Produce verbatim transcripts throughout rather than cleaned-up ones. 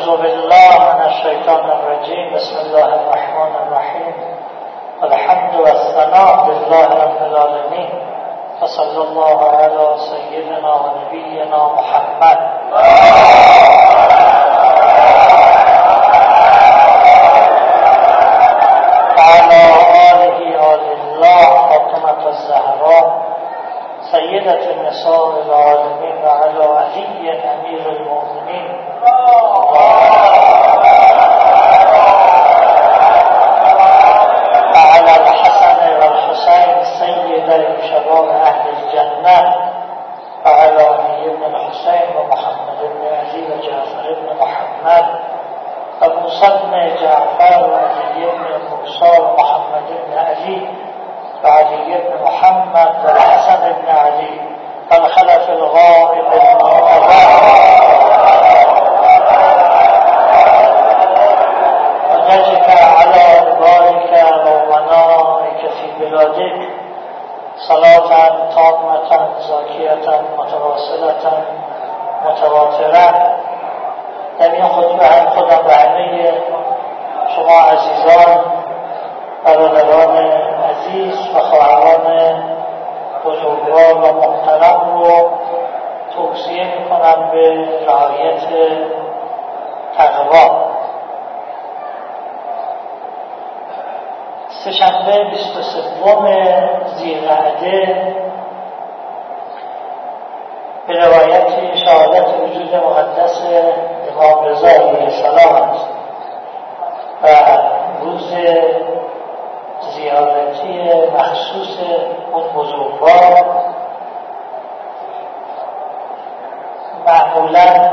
أعوذ بالله من الشيطان الرجيم. بسم الله الرحمن الرحيم. الحمد والثناء لله رب العالمين، وصلى الله على سيدنا ونبينا محمد وعلى آله آل الله فاطمة الزهراء سيدة النساء العالمين، وعلى علي أمير المؤمنين وعلى الحسن والحسين سيدي شباب أهل الجنة، وعلى علي بن الحسين ومحمد بن علي وجعفر بن محمد وموسى بن جعفر وعلي بن موسى ومحمد بن علي وعلي بن محمد والحسن بن علي والخلف الغائب المنتظر، ونجك على عبادك ومنائك في بلادك صلاة تامة زاكية متواصلة متواترة. در این خطبه هم خودم به همه شما عزیزان، برادران عزیز و خواهران بزرگوار و محترم رو توصیه میکنم به رعایت تقوا. سه‌شنبه بیست و سوم ذی‌قعده به روایت شهادت وجود مقدس امام رضا علیه السلام است و روز زیارتی مخصوص اون بزرگوار معمولا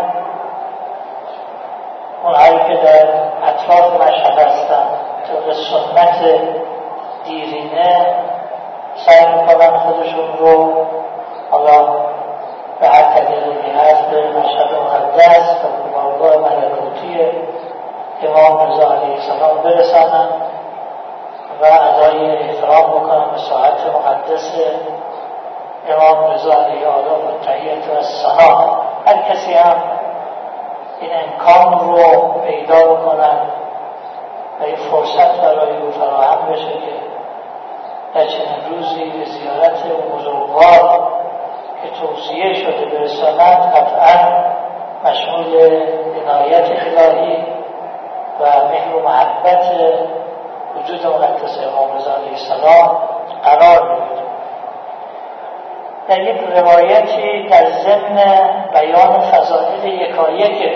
اونهایی که در اطراف مشهد هستن طبق سنت دیرینه سعی میکنن خودشون رو حالا به هر طریقی هست به مشهد مقدس و بارگاه ملکوتی امام رضا علیه السلام برسانن و ادای احترام بکنن به ساعت مقدس امام رضا علیه آلاف و تحییت و الثنا. هر کسی هم این امکان رو پیدا بکنن و این فرصت برای او فراهم بشه که در چنین روزی به زیارت اون بزرگوار که توصیه شده برسانند قطعا مشمول عنایت الهی و مهر و محبت وجود مقدس امام رضا علیه السلام قرار می‌گیرد. در یک روایتی در ضمن بیان فضائل یکایک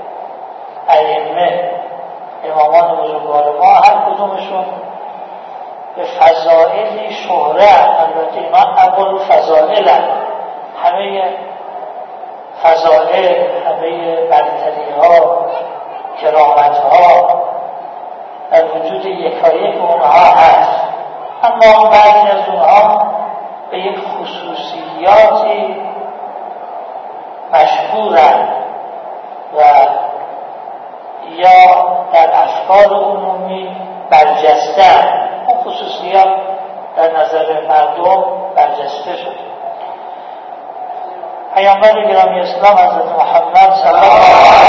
ائمه امامان بزرگوار ما، هر کدومشون به فضائلی شهره، البته اینا اول فضائل هم. همه فضائل، همه برتری ها، کرامت ها در وجود یکایک اونها هست، اما بعضی از اونها به یک خصوصیاتی مشهورند و یا در افکار عمومی برجسته. اون خصوصیات در نظر مردم برجسته شده. پیامبر گرامی اسلام حضرت محمد صلی الله علیه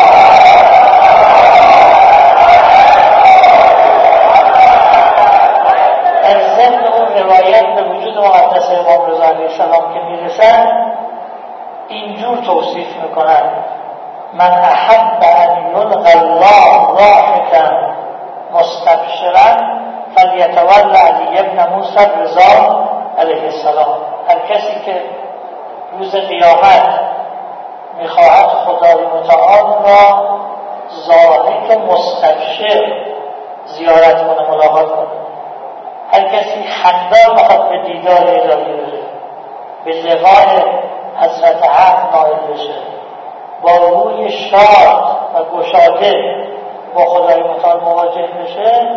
و در ضمن اون روایت به وجود مقدس امام رضا علیه السلام که میرسن اینجور توصیف میکنن: من احب ان یلقی الله ضاحکا مستبشرا فلیتولی علی ابن موسی الرضا علیه السلام. هر کسی که روز قیامت میخواهد خدای متعال را ضاحک مستبشر زیارت کنه، ملاقات کنه، هر کسی خندان میخواد به دیدار الهی بره، به لقاء حضرت حق نائل بشه، با روی شاد و گشاده با خدای متعال مواجه بشه،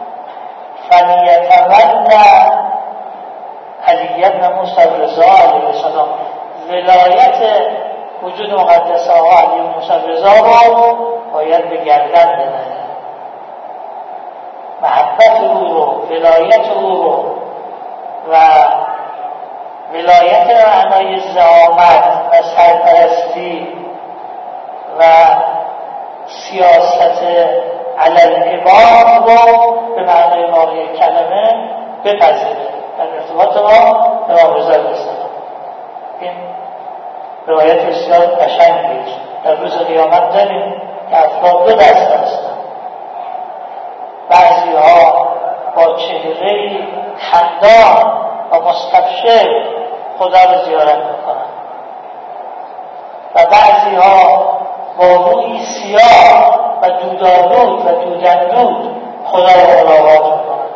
فلیتولی علی ابن موسی الرضا علیه السلام، ولایت وجود مقدس آقا علی ابن موسی الرضا رو باید به گردن بزنه، محبت او رو، ولایت او رو و ولایت معنای زعامت و سرپرستی و سیاست علی العباد رو به معنای واقعی کلمه بپذیره در ارتباط با امام رضا علیه السلام. این روایت بسیار قشنگی در روز قیامت داریم که افراد دو دست هستند. بعضی ها با چهره خندان و مستبشر خدا رو زیارت میکنن و بعضی ها با روی سیاه و دودآلود و دودندود خدا رو ملاقات میکنن.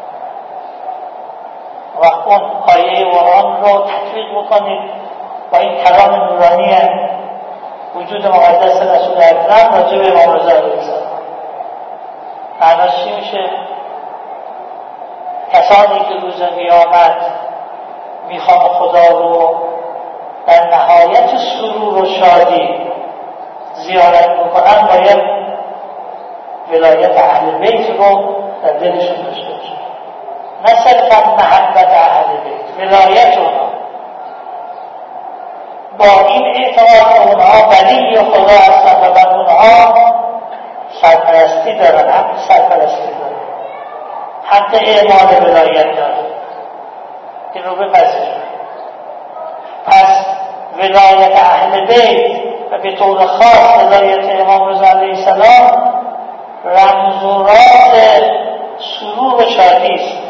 وقت اون آیه قرآن رو تطبیق بکنید با این کلام نورانی وجود مقدس رسول اکرم راجع به امام رضا علیه السلام. معناش چی میشه؟ کسانی که روز قیامت میخوان خدا رو در نهایت سرور و شادی زیارت بکنن باید ولایت اهل بیت رو در دلشون داشته باشن، نه صرفا محبت اهل بیت، ولایت اونها. با این اعتقاد که اونها ولی خدا هستند و بر اونها سرپرستی دارن، حق سرپرستی دارن، حق اعمال ولایت دارن. این رو بپذیرن. پس ولایت اهل بیت و به طور خاص ولایت امام رضا علیه السلام رمز و راز سرور و شادی است،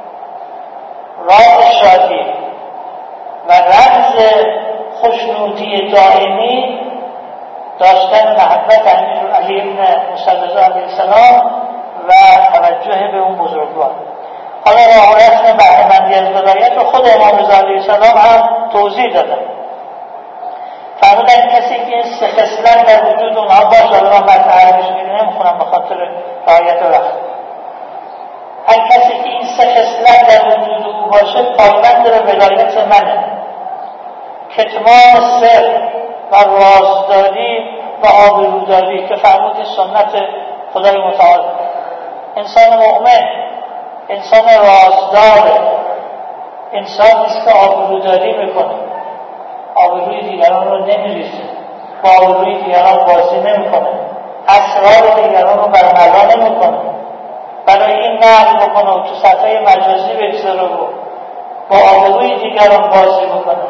راز شادی و رمز خوشنودی دائمی داشتن محبت امیر علی بن موسی رضا علیه السلام و توجه به اون بزرگوار. حالا راه و رسم بهره‌مندی از ولایت رو خود امام رضا علیه السلام هم توضیح دادن. فرمودن کسی که این سه خصلت در وجود اونها باشه، حالا من مطلب عربیش نمیخونم به خاطر رعایت وقت، هر کسی که این سه خصلت در وجود او باشه پایبند به ولایت منه. کتمان سر و رازداری و آبروداری که فرمودی سنت خدای متعال. انسان مؤمن انسان رازداره، انسان نیست که آبروداری میکنه، آبروی دیگران رو نمیریزه، با آبروی دیگران بازی نمیکنه، اسرار دیگران رو برملا نمیکنه، برای این نقل بکنه و تو سطح مجازی بگذاره و با آبروی دیگران بازی بکنه.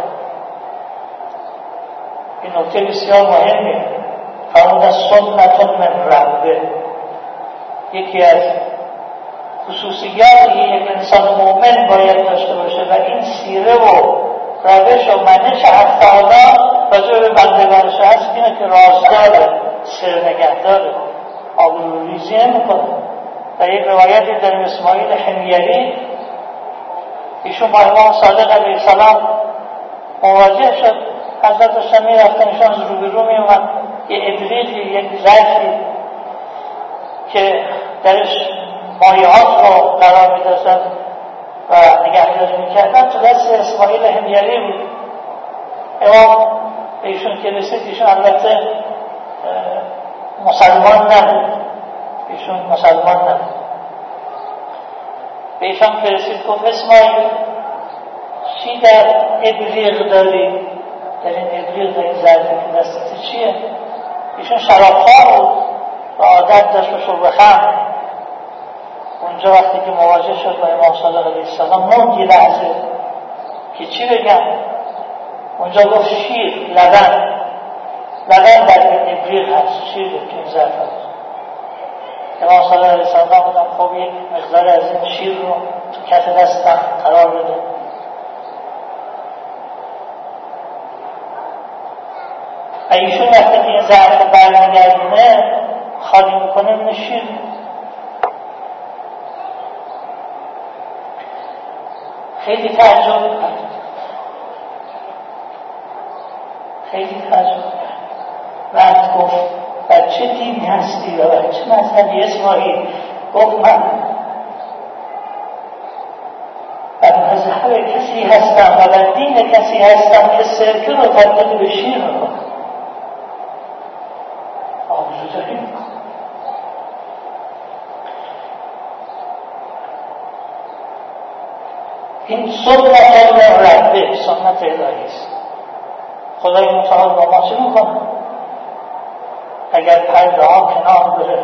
این نکته بسیار مهمه. فرمودن سنت من ربه، یکی از خصوصیاتی یک انسان مؤمن باید داشته باشه و این سیره و روش و منش حق تعالی راجع به بندگانش هست اینه که رازداره، سر نگهداره، آبروریزی نمیکنه. در یک روایتی داریم اسماعیل حمیری، ایشون با امام صادق علیه السلام مواجه شد، حضرت داشتن می رفتن، ایشون از روبرو می اومد یه ابریقی، یک ظرفی که درش مایعات رو قرار می داشتن و نگهداری می کردن تو دست اسماعیل حمیری بود. امام به ایشون که رسید، ایشون البته مسلمان نبود، ایشون مسلمان نبود، به ایشون که رسید گفت اسماعیل چی در ابریق داری؟ در این ابریق، در این ظرفی که دستت چیه؟ ایشون شرابخوار بود و عادت داشت به شرب خمر. اونجا وقتی که مواجه شد با امام صادق علیه السلام موند یه لحظه که چی بگم. اونجا گفت شیر، لبن، لبن در این ابریق هست، شیر که این ظرف هست. امام صادق علیه السلام بودم خب یک مقدار از این شیر رو تو کف دستم قرار بده. و ایشون وقتی که این ظرف رو برمیگردونه خالی میکنه این شیر. خیلی تعجب کرد، خیلی تعجب کرد. وقت گفت بچه دینی هستی و بچه مذهبی اسماعیل؟ گفت من در مذهب کسی هستم و در دین کسی هستم که سرکه رو تبدیل به شیر میکنم، آبروزاری میکنم. این سنت من ربه، سنت الهی است. خدای متعال با ما چه میکنه؟ اگر پرده ها کنار بره.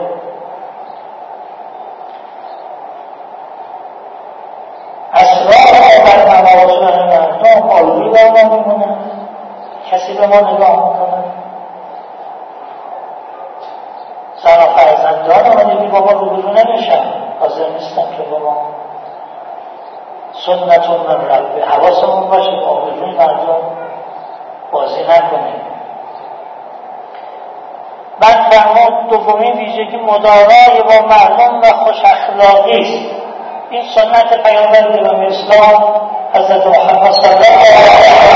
اسرار در مواجه مردم آلوی بر ما میمونه، کسی به ما نگاه میکنه. زن و فرزندان ما دیگه بابا روبرو نمیشن، حاضر نیستن که بابا سنتون من ربه. حواسمون باشه با آبروی مردم بازی نکنیم. من فرمود دومین ویژگی مدارای با مردم و خوش اخلاقی است. این سنت پیامبر گرامی اسلام حضرت محمد صلی الله علیه و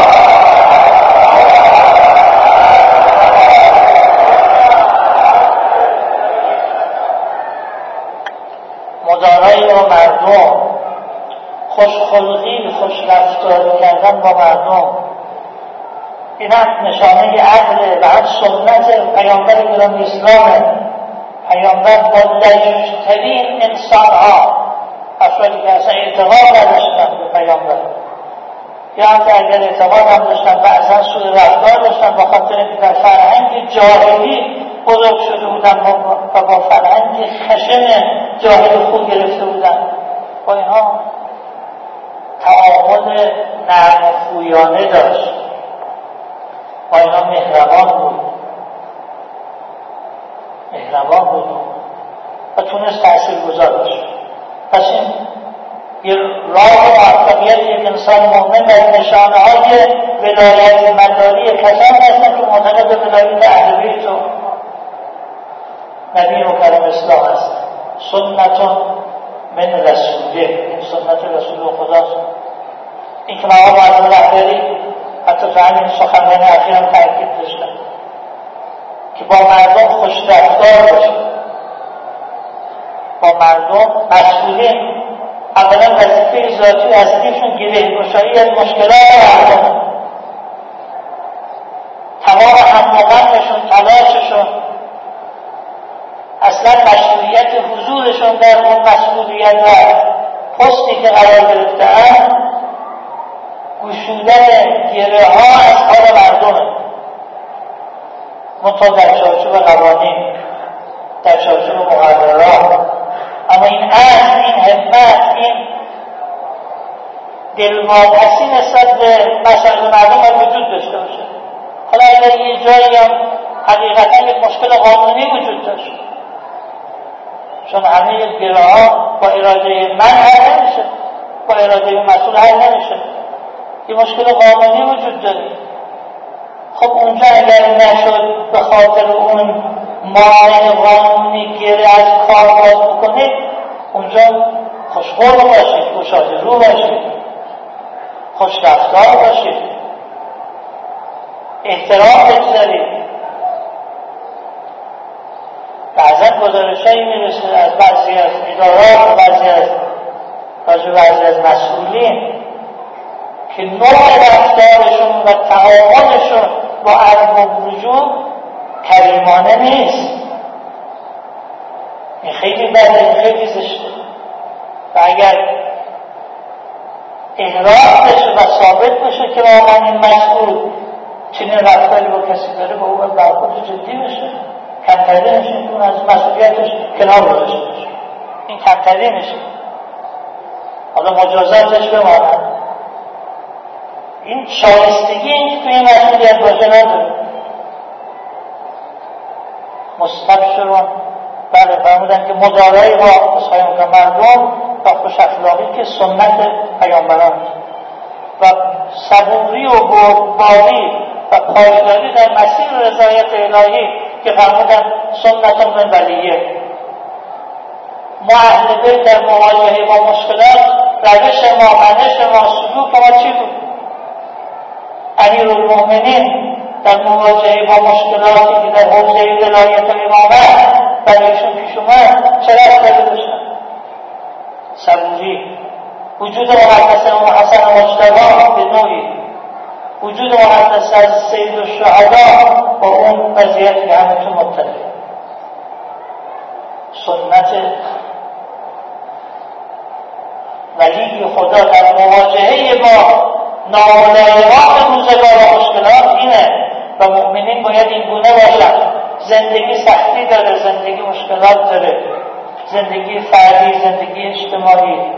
مدارای با مردم، خوشخلقی، خوش رفتار کردن با مردم، این هم نشانه عقل و هم سنت پیامبر گرامی اسلامه. پیامبر با لجوج‌ترین انسان‌ها، افرادی که اصلا اعتقاد نداشتن به پیامبر یا هم که اگر اعتقاد هم داشتن بعضا سوء رفتار داشتن با خاطر اینکه در فرهنگ جاهلی بزرگ شده بودن و با فرهنگ خشن جاهلی خود گرفته بودن، با اینها تعامل نرم و خویانه داشت، با اینها مهربان بود مهربان بود و تونست تأثیر گذار باشه. پس این یه راه موفقیت یک انسان مؤمن در نشانه های ولایت مداری کسانی هستند که معتقد به ولایت اهل بیت و نبی مکرم اسلام هستند. سنتون من رسوله، این سنت رسول خداست. این که مقام معظم رهبری حتی تو همین سخنرانی اخیر هم تاکید داشتن که با مردم خوش رفتار باشه، با مردم مسئولین اولا وظیفه ذاتی اصلیشون گره‌گشایی از مشکلات مردم، تمام هم و غمشون، تلاششون، اصلا مشروعیت حضورشون در اون مسئولیت و پستی که قرار گرفته‌اند گشودن گره ها از حال مردمه، منتها در چارچوب قوانین، در چارچوب مقررات. اما این عزم، این همت، این دلواپسی نسبت به مسائل مردم باید وجود داشته باشه. حالا اگر یه جایی هم حقیقتا یک مشکل قانونی وجود داشت، چون همه گره ها با اراده من حل نمیشه، با اراده مسئول حل نمیشه، یه مشکل قانونی وجود داره. خب اونجا اگر نشد به خاطر اون مانع قانونی گره از کار باز بکنید، اونجا خوشخلق باشید، گشاده رو باشید، خوش رفتار باشید، احترام بگذارید. بعضا گزارشایی میرسه از بعضی از ادارات و بعضی از بعضی از مسئولین که نوع رفتارشون و تعاملشون با ارباب وجود کریمانه نیست. این خیلی بده، این خیلی زشته و اگر احراق بشه و ثابت بشه که واقعا این مسئول چنین رفتاری با کسی داره، با او باید برخورد جدی بشه، کمتری نشه که اون از مسئولیتش کنار گذاشته بشه، این کمتری نشه، حالا مجازاتش بماند. این شایستگی این که توی مسئولیت باشه نداره. مستبشرون، بله فرمودن که مدارای با اصحای مردم و خوش اخلاقی که سنت پیامبران و صبوری و بردباری و پایداری در مسیر رضایت الهی که فرمودن سنت من ولیه. ما اهل بیت در مواجهه با مشکلات روش ما، منش ما، سلوک ما چی بود؟ امیرالمؤمنین در مواجهه با مشکلاتی که در حوزه ولایت و امامت برایشون پیش اومد چه رفتاری داشتن؟ صبوری. وجود مقدس امام حسن مجتبی به نوعی، وجود مقدس از سید الشهدا با اون وضعیت که همتون مطلع. سنت ولی خدا در مواجهه با ناملایمات روزگار و مشکلات اینه و مؤمنین باید این گونه باشن، زندگی سختی داره، زندگی مشکلات داره، زندگی فردی، زندگی اجتماعی.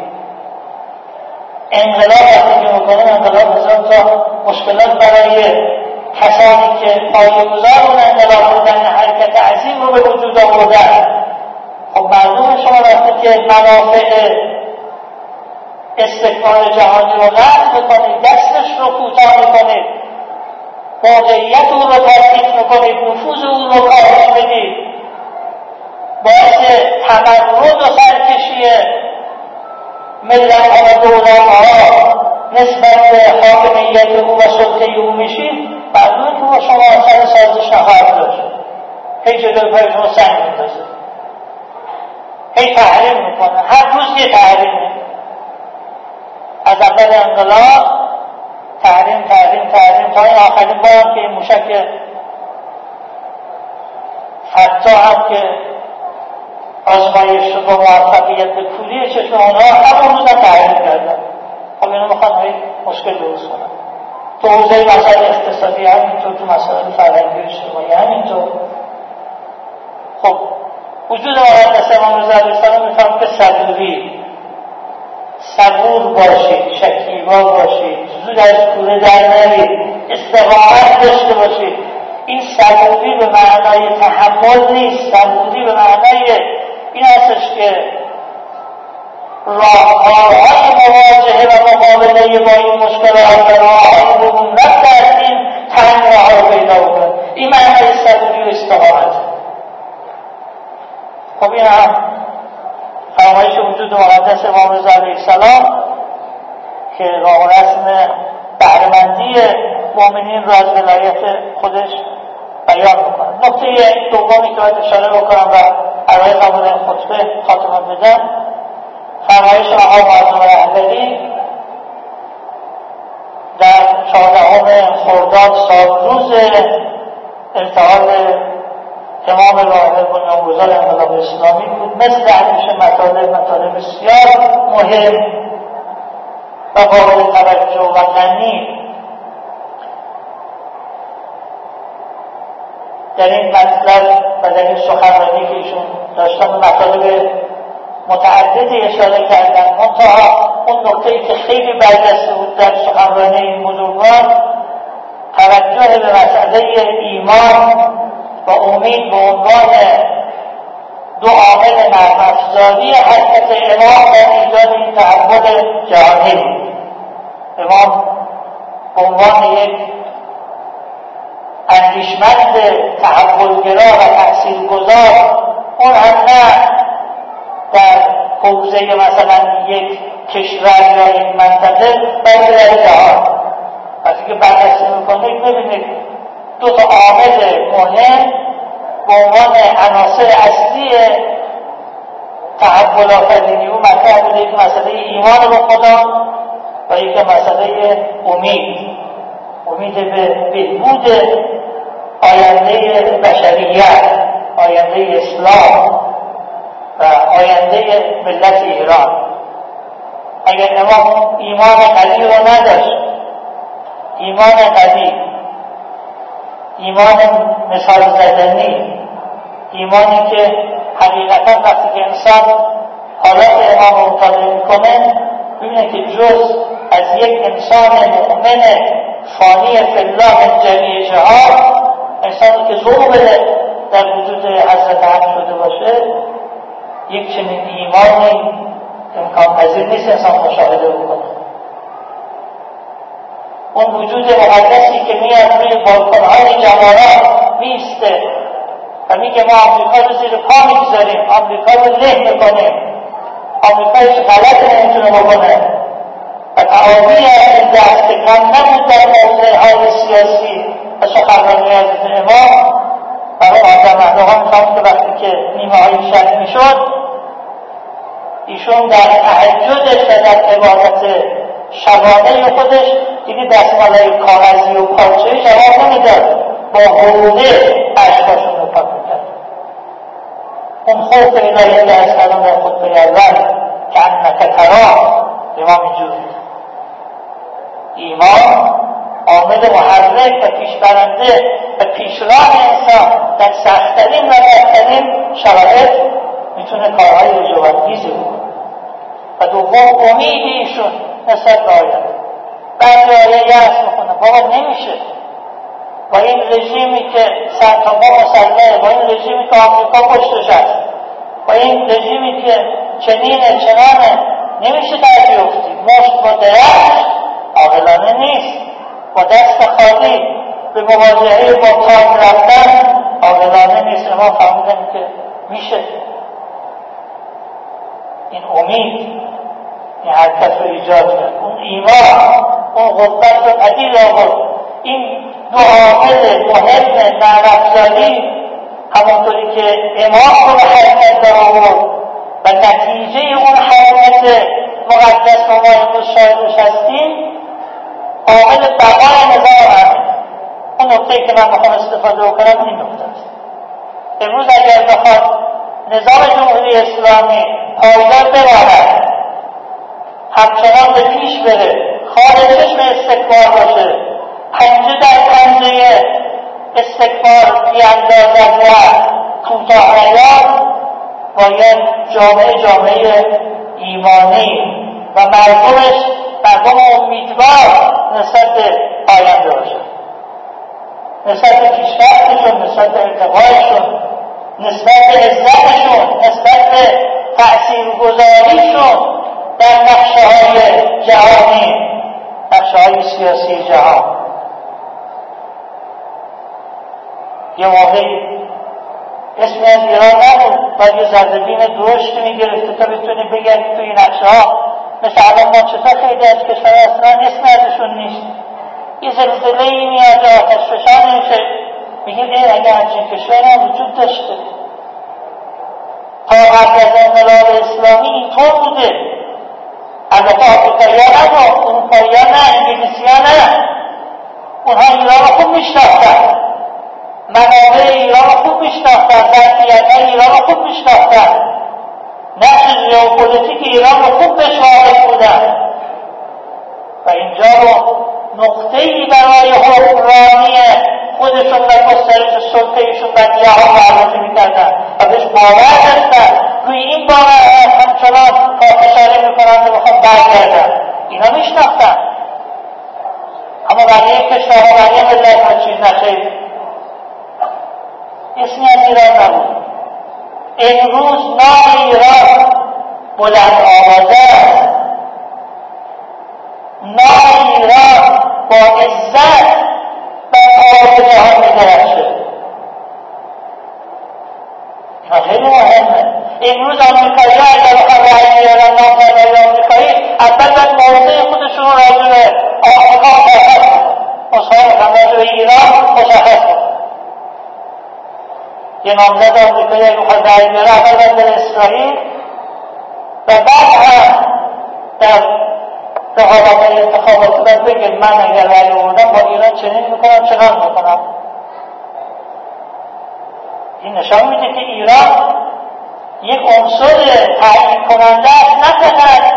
انقلاب وقتی که میکنه انقلاب هزار تا مشکلات برای کسانی که پایه‌گذار اون انقلاب بودن، حرکت عظیم رو به وجود آوردن. خب مردم شما وقتی که منافع استکبار جهانی رو قطع میکنید، دستش رو کوتاه میکنید، موقعیت او رو تضعیف میکنید، نفوذ او رو کاهش بدید، باعث تمرد و سرکشی ملت ها و دولت ها نسبت به حاکمیت او و سلطه او میشید، مردم که با شما سر سازش نخواهد داشت. هی جلوی پای شما سنگ میندازه، هی تحریم میکنه، هر روز یه تحریمه. از اول انقلاب تحریم تحریم تحریم تا این آخرین بارم که این موشک حتی هم که آزمایش رو با موفقیت به کوری چشم اونها همون روز هم تحریم کردن. خب اینو میخوان های مشکل درست کنن. تو حوزه مسائل اقتصادی همینطور، تو مسائل فرهنگی و اجتماعی همینطور. خب وجود مقدس امام رضا علیه السلام میفهم که صبوری، صبور باشید، شکیبا باشید، زود از کوره در نرید، استقامت داشته باشید. این صبوری به معنای تحمل نیست، صبوری به معنای این هستش که راهکارهای مواجهه و مقابله با این مشکلات و راههای عبور کردیم، تنگ راه رو پیدا بکنیم. این معنای صبوری و استقامت. خب این هم فرمایش وجود مقدس امام رضا علیه السلام که راه و رسم بهره‌مندی مؤمنین را از ولایت خودش بیان میکنه. نکته دومی که باید اشاره بکنم و عرایز هم این خطبه خاتمه بدم، فرمایش آقا معظم رهبری در چهاردهم خرداد سالروز ارتحال امام راحل بنیانگذار انقلاب اسلامی بود. مثل همیشه مطالب مطالب بسیار مهم و قابل توجه و غنی در این مطلب و در این سخنرانی که ایشون داشتن مطالب متعددی اشاره کردن. منتها اون نکته‌ای که خیلی برجسته بود در سخنرانی این بزرگوار توجه به مسئله ایمان و امید به عنوان دو عامل نرم‌افزاری حرکت امام در ایجاد این تحول جهانی بود. امام به عنوان یک اندیشمند تحولگرا و تأثیرگذار، اون هم نه در حوزه مثلا یک کشور یا یک منطقه، بلکه در جهان. وقتی که بررسی میکنید ببینید دو تا عامل مهم به عنوان عناصر اصلی تحول آفرینی او مطرح بوده. یک مسئله ایمان به خدا و یک مسئله امید، امید به بهبود آینده بشریت، آینده اسلام و آینده ملت ایران. اگر امام ایمان قوی رو نداشت، ایمان قوی، ایمان مثال زدنی، ایمانی که حقیقتا وقتی که انسان حالات امام رو مطالعه میکنه ببینه که جز از یک انسان مؤمن فانی فی الله من جمیع جهات، انسانی که ذوق در وجود حضرت حق شده باشه، یک چنین ایمانی امکان پذیر نیست انسان مشاهده بکنه. اون وجود مقدسی که میاد روی بالکنهای جوانان میسته و میگه ما آمریکا رو زیر پا میگذاریم، آمریکا رو له میکنیم، آمریکا هیچ غلط نمیتونه بکنه و تعامی از این دست کم نبود در موضوع های سیاسی و سخنرانی حضرت امام. برای آدم اهدها میخوام که وقتی که نیمه های شب میشد ایشون در تهجدش و در عبادت شبانه خودش دیگه دستمالای کاغذی و پارچه‌ای جواب نمیداد، با حروده اشکاشون رو پاک میکرد. اون خوف الهی که از کلام در خطبه اول که انک تراه امام اینجور ایمان عامل محرک و پیشبرنده و پیشران انسان در سخت‌ترین و بدترین شرایط میتونه کارهای رجوانگیزی بکنه. و دوم امید ایشون نسبت به آینده. بعضی آیه یأس میکنه بابا نمیشه، با این رژیمی که صدها مسلحه، با این رژیمی که آمریکا پشتش هست، با این رژیمی که چنینه چنانه نمیشه در بیفتی. مشت با درخت عاقلانه نیست. با دست خالی به مواجهه با کار رفتن عاقلانه نیست. ما فهمیدیم که میشه. این امید این حرکت رو ایجاد کرد، اون ایمان، اون قوت رو پدید آورد. این دو عامل مهم نرم‌افزاری همونطوری که امام رو به حرکت در آورد و نتیجه اون حرکت مقدس رو ما امروز شاهدش هستیم، عامل بقای نظام همین. اون نکته که من میخوام استفاده بکنم این نکته است. امروز اگر بخواد نظام جمهوری اسلامی پایدار بماند، همچنان به پیش بره، خارجش به استکبار باشه، پنجه در پنجه استکبار بیاندازد و کوتاه نیاد، باید جامعه جامعه ایمانی و مردمش مردم امیدوار نسبت به آینده باشه، نسبت به پیشرفتشون، نسبت به ارتقایشون، نسبت به عزتشون، نسبت به تأثیرگذاریشون در نقشه‌های جهانی، نقشه‌های سیاسی جهان. یه موقعی اسمی از ایران نبود، باید یه زردبین درشتی میگرفته تا بتونی بگرد توی نقشه‌ها. مثل الان ما چطور خیلی از کشور اصلا اسم ازشون نیست. یه زلزله ای میاد، آتش فشان میشه، میگه ای اگه همچین کشوری هم وجود داشته. تا قبل از انقلاب اسلامی اینطور بوده. البته آفریقایی‌ها نه، اروپایی‌ها نه، انگلیسی‌ها نه، اونها ایران رو خوب میشناختن، منابع ایران رو خوب میشناختن، ظرفیت‌های ایران رو خوب میشناختن، نقش ژئوپلیتیک ایران رو خوب بهش واقف بودن و اینجا رو نقطه‌ای برای حکمرانی خودشون و گسترش سلطه‌شون بر جهان معرفی می‌کردن و بهش باور داشتن. روی این باور همچنان پافشاری می‌کنن که بخوام برگردن. اینا میشناختن. اما بقیه کشورها بقیه ملت‌ها چیز نخیر، اسمی از ایران نبود. امروز نام ایران بلند آوازه است. نام ایران با عزت در آب جهان می‌درخشه. خیلی مهمه. امروز آمریکایی‌ها اگر بخوان رأی بیارن نام زدن آمریکایی، اول باید موضع خودشون رو راجع به آمریکا مشخص کنن، مشخص کنن، راجع به ایران مشخص کنن. یه نامزد آمریکایی اگر بخواد رأی بیاره، اول باید بره اسرائیل و بعد هم در رقابت‌های انتخاباتی باید بگه من اگر رأی آوردم با ایران چنین میکنم چنان میکنم. این نشان میده که ایران یک عنصر تعیین کننده است، نه فقط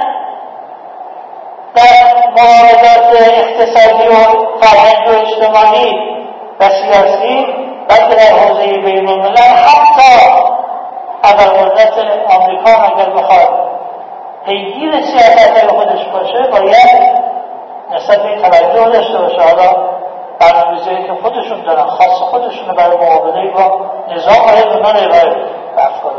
در معاملات اقتصادی و فرهنگی و اجتماعی و سیاسی، بلکه در حوزه بین‌الملل. حتی ابرقدرت آمریکا اگر بخواد پیگیر سیاست‌های خودش باشه، باید نسبت به این توجه داشته باشه. حالا برنامه‌ریزی که خودشون دارن، خاص خودشون برای مقابله با نظام باید اونا رو ارائه افکار.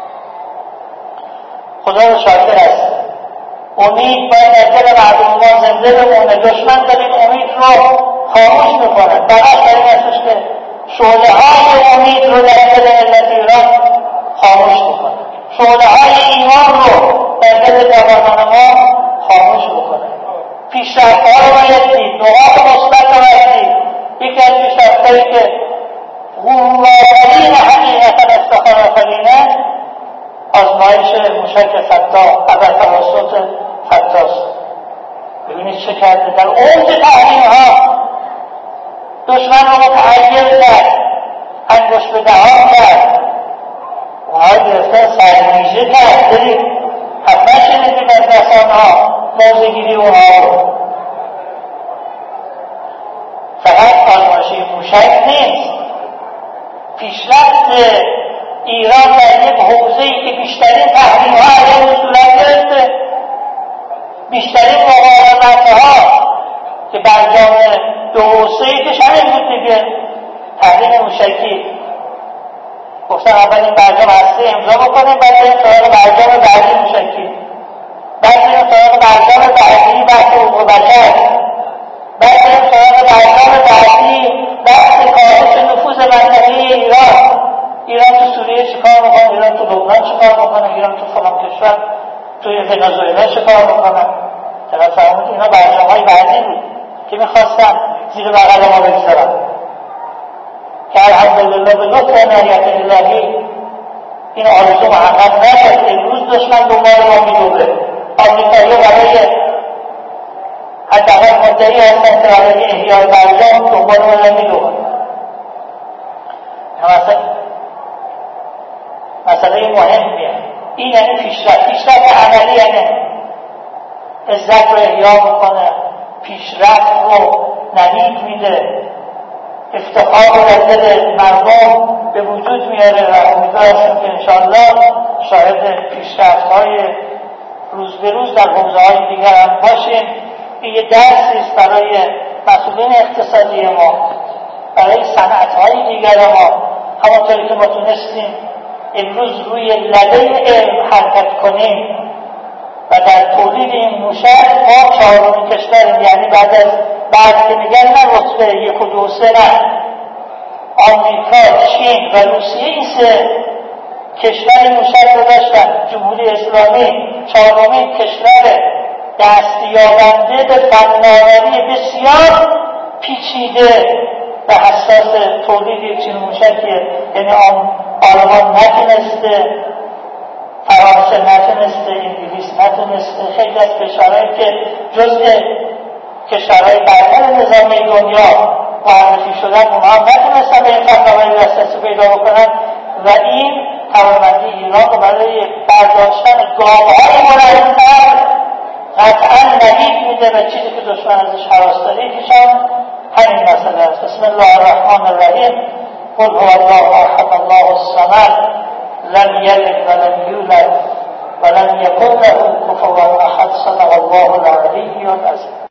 خدا رو شاکر است. امید باید در دل مردم ما زنده بمونه. دشمن دارین امید رو خاموش میکنن. بقیش برای هستش که شعله‌های امید رو در دل ملت ایران خاموش میکنن. شعله‌های ایمان رو در دل جوانان ما خاموش میکنن. پیشرفت‌ها رو باید دید، نقاط مثبت رو باید دید. یکی از پیشرفت‌هایی که غرورآفرین حقیقتا افتخارآفرینه، آزمایش موشک فتاح اول توسط فتاست. ببینید چه کرده، در اوج تحریم‌ها دشمن رو متحیر کرد، انگشت به دهان کرد، اونها گرفتن سرنیژه کرد. برید حتما شنیدید از رسانه‌ها موضع‌گیری اونها رو. فقط آزمایش موشک نیست. پیشرفت ایران در یک حوزه‌ای که بیشترین تحریم‌ها علیه صورت گرفته، بیشترین مقاومت‌ها که برجام دو و سه کش همین بود دیگه، تحریم موشکی. گفتن اول این برجام هسته امضا بکنیم، بعد بریم سراغ برجام بعدی موشکی، بعد بریم سراغ برجام بعدی بحث حقوق بشر، بعد بریم سراغ برجام بعدی بحث کاهش نفوذ منطقه‌ای ایران. ایران تو سوریه چیکار میکنه، ایران تو لبنان چیکار میکنه، ایران تو فلان کشور توی ونزوئلا چیکار میکنه. طرف فرمود اینا برجام‌های بعدی بود که میخواستن زیر بغل ما بگذارن که الحمدلله به لطف عنایت الهی این آرزو محقق نشد. امروز دشمن دنبال ما میدوه. آمریکایی‌ها برای حداقل مدعی هستن که برای احیای برجام دنبال ما میدوه. مثلا مسئله مهمیه. این یعنی پیشرفت. پیشرفت عملی یعنی عزت رو احیا میکنه، پیشرفت رو نوید میده، افتخار رو در دل مردم به وجود میاره و امیدوارم که انشاءالله شاهد پیشرفت‌های روز به روز در حوزه‌های دیگر هم باشیم. این یه درسی است برای مسئولین اقتصادی ما، برای صنعت‌های دیگر ما. همانطوری که ما تونستیم امروز روی لبه علم حرکت کنیم و در تولید این موشک ما چهارمین کشوریم، یعنی بعد از بعد که میگن نه رتبه یک و دو سه نه، آمریکا، چین و روسیه این سه کشور موشک رو داشتن. جمهوری اسلامی چهارمین کشور دستیابنده به فناوری بسیار پیچیده و حساس تولید یک چنین موشکیه. یعنی آلمان نتونسته، فرانسه نتونسته، انگلیس نتونسته، خیلی از کشورهایی که جزء کشورهای برتر نظامی دنیا معرفی شدن اونها هم نتونستن به این فناوری دسترسی پیدا بکنن و این توانمندی ایران رو برای برداشتن گام‌های بلندتر قطعا نوید میده و چیزی که دشمن ازش هراسداری میشن همین مسئله است. بسم الله الرحمن الرحیم. قل هو الله احد الله الصمد لم یلد ولم یولد ولم یکن له کفوا احد. صدق الله العلی العظیم.